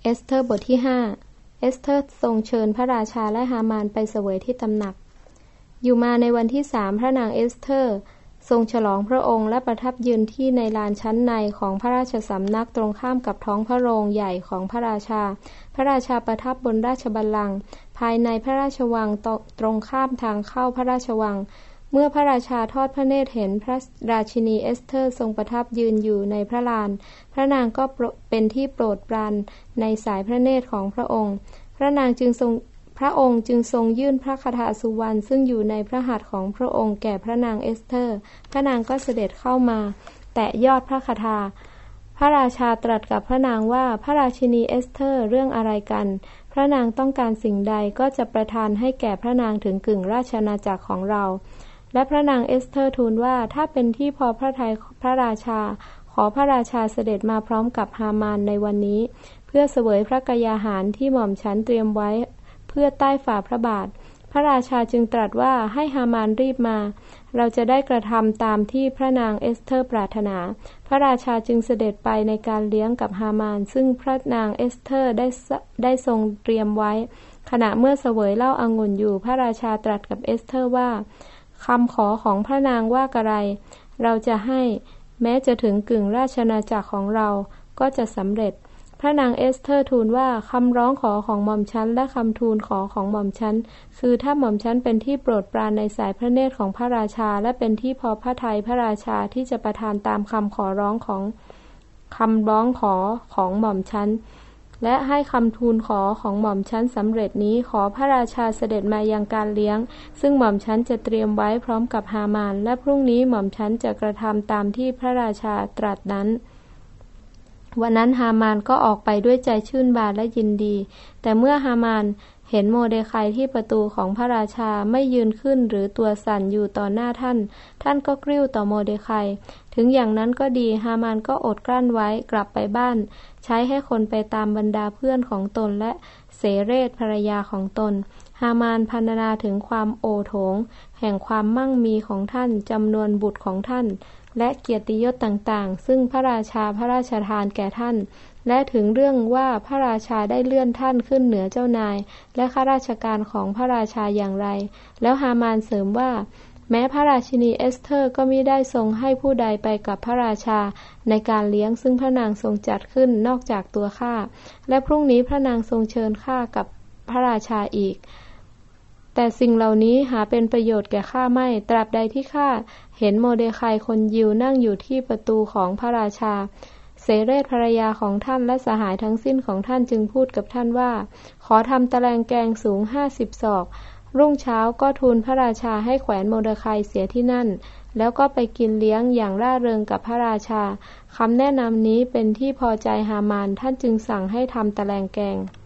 สเธอร์บทที่5เอสเธอร์ทรงเชิญพระราชาและฮามานไปเสวยที่ตำหนักอยู่มาในวันที่3พระนางเอสเธอร์ทรงฉลองพระองค์และประทับยืนที่ในลานชั้นในของพระราชสำนักตรงข้ามกับท้องพระโรงใหญ่ของพระราชาพระราชาประทับบนราชบัลลังก์ภายในพระราชวังตรงข้ามทางเข้าพระราชวังเมื่อพระราชาทอดพระเนตรเห็นพระราชินีเอสเธอร์ทรงประทับยืนอยู่ในพระลานพระนางก็เป็นที่โปรดปรานในสายพระเนตรของพระองค์พระองค์จึงทรงยื่นพระคทาสุวรรณซึ่งอยู่ในพระหัตถ์ของพระองค์แก่พระนางเอสเธอร์พระนางก็เสด็จเข้ามาแตะยอดพระคทาพระราชาตรัสกับพระนางว่าพระราชินีเอสเธอร์เรื่องอะไรกันพระนางต้องการสิ่งใดก็จะประทานให้แก่พระนางถึงกึ่งราชอาณาจักรของเราและพระนางเอสเธอร์ทูลว่าถ้าเป็นที่พอพระทัยพระราชาขอพระราชาเสด็จมาพร้อมกับฮามานในวันนี้เพื่อเสวยพระกยาหารที่หม่อมฉันเตรียมไว้เพื่อใต้ฝ่าพระบาทพระราชาจึงตรัสว่าให้ฮามานรีบมาเราจะได้กระทำตามที่พระนางเอสเธอร์ปรารถนาพระราชาจึงเสด็จไปในการเลี้ยงกับฮามานซึ่งพระนางเอสเธอร์ได้ทรงเตรียมไว้ขณะเมื่อเสวยเหล้าองุ่นอยู่พระราชาตรัสกับเอสเธอร์ว่าคำขอของพระนางว่ากะไรเราจะให้แม้จะถึงกึ่งราชอาณาจักรของเราก็จะสำเร็จพระนางเอสเธอร์ทูลว่าคำร้องขอของหม่อมฉันและคำทูลขอของหม่อมฉันคือถ้าหม่อมฉันเป็นที่โปรดปรานในสายพระเนตรของพระราชาและเป็นที่พอพระทัยพระราชาที่จะประทานตามคำร้องขอของหม่อมฉันและให้คำทูลขอของหม่อมฉันสำเร็จนี้ขอพระราชาเสด็จมายังการเลี้ยงซึ่งหม่อมฉันจะเตรียมไว้พร้อมกับฮามานและพรุ่งนี้หม่อมฉันจะกระทำตามที่พระราชาตรัสนั้นวันนั้นฮามานก็ออกไปด้วยใจชื่นบานและยินดีแต่เมื่อฮามานเห็นโมเดคัยที่ประตูของพระราชาไม่ยืนขึ้นหรือตัวสั่นอยู่ต่อหน้าท่านก็กริ้วต่อโมเดคัยถึงอย่างนั้นก็ดีฮามานก็อดกลั้นไว้กลับไปบ้านใช้ให้คนไปตามบรรดาเพื่อนของตนและเสเรศภรรยาของตนฮามานพรรณนาถึงความโอโถงแห่งความมั่งมีของท่านจำนวนบุตรของท่านและเกียรติยศต่างๆซึ่งพระราชาพระราชทานแก่ท่านและถึงเรื่องว่าพระราชาได้เลื่อนท่านขึ้นเหนือเจ้านายและข้าราชการของพระราชาอย่างไรแล้วฮามานเสริมว่าแม้พระราชินีเอสเธอร์ก็มิได้ทรงให้ผู้ใดไปกับพระราชาในการเลี้ยงซึ่งพระนางทรงจัดขึ้นนอกจากตัวข้าและพรุ่งนี้พระนางทรงเชิญข้ากับพระราชาอีกแต่สิ่งเหล่านี้หาเป็นประโยชน์แก่ข้าไม่ตราบใดที่ข้าเห็นโมเดคัยคนยิวนั่งอยู่ที่ประตูของพระราชาเสเรศภรรยาของท่านและสหายทั้งสิ้นของท่านจึงพูดกับท่านว่าขอทำตะแลงแกงสูง50 ศอกรุ่งเช้าก็ทูลพระราชาให้แขวนโมเดคัยเสียที่นั่นแล้วก็ไปกินเลี้ยงอย่างร่าเริงกับพระราชาคำแนะนำนี้เป็นที่พอใจฮามานท่านจึงสั่งให้ทำตะแลงแกง